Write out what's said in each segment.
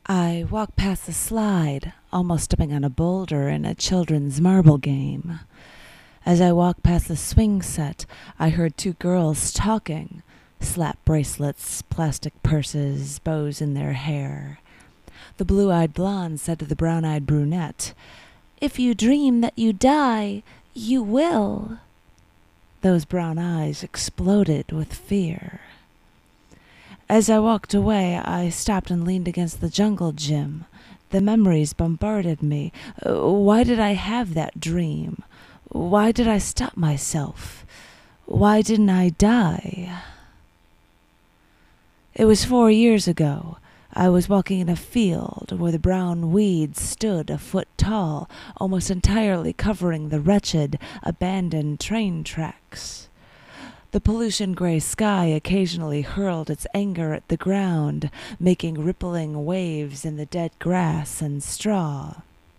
I walked past the slide, almost stepping on a boulder in a children's marble game. As I walked past the swing set, I heard two girls talking, slap bracelets, plastic purses, bows in their hair. The blue-eyed blonde said to the brown-eyed brunette, "If you dream that you die, you will." Those brown eyes exploded with fear. As I walked away, I stopped and leaned against the jungle gym. The memories bombarded me. Why did I have that dream? Why did I stop myself? Why didn't I die? It was 4 years ago. I was walking in a field where the brown weeds stood a foot tall, almost entirely covering the wretched, abandoned train tracks. The pollution-gray sky occasionally hurled its anger at the ground, making rippling waves in the dead grass and straw.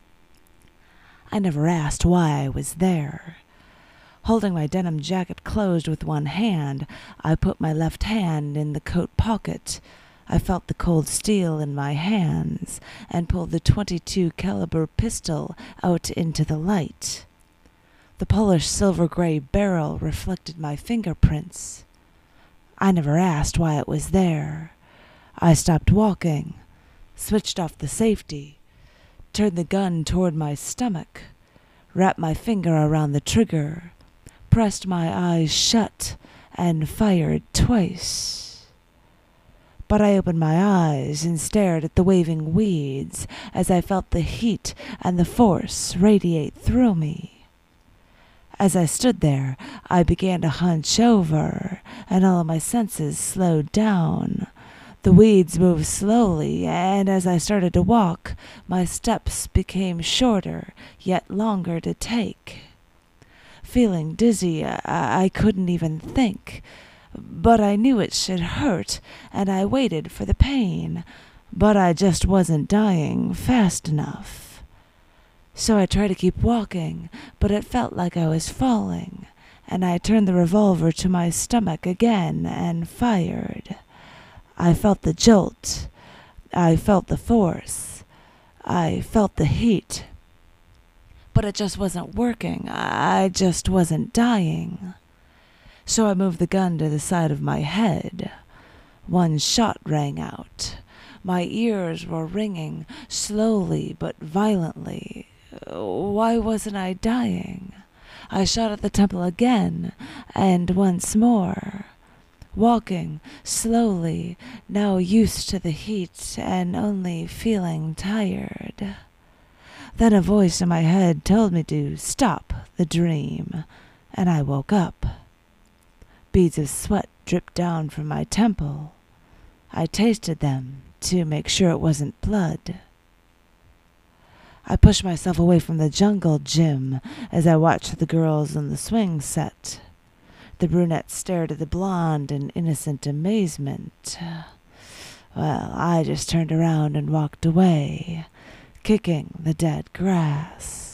I never asked why I was there. Holding my denim jacket closed with one hand, I put my left hand in the coat pocket. I felt the cold steel in my hands and pulled the .22 caliber pistol out into the light. The polished silver-gray barrel reflected my fingerprints. I never asked why it was there. I stopped walking, switched off the safety, turned the gun toward my stomach, wrapped my finger around the trigger, pressed my eyes shut, and fired twice. But I opened my eyes and stared at the waving weeds as I felt the heat and the force radiate through me. As I stood there, I began to hunch over, and all of my senses slowed down. The weeds moved slowly, and as I started to walk, my steps became shorter, yet longer to take. Feeling dizzy, I couldn't even think. But I knew it should hurt, and I waited for the pain. But I just wasn't dying fast enough. So I tried to keep walking, but it felt like I was falling, and I turned the revolver to my stomach again and fired. I felt the jolt. I felt the force. I felt the heat. But it just wasn't working. I just wasn't dying. So I moved the gun to the side of my head. One shot rang out. My ears were ringing, slowly but violently. Why wasn't I dying? I shot at the temple again, and once more. Walking slowly, now used to the heat and only feeling tired. Then a voice in my head told me to stop the dream, and I woke up. Beads of sweat dripped down from my temple. I tasted them to make sure it wasn't blood. I pushed myself away from the jungle gym as I watched the girls on the swing set. The brunette stared at the blonde in innocent amazement. Well, I just turned around and walked away, kicking the dead grass.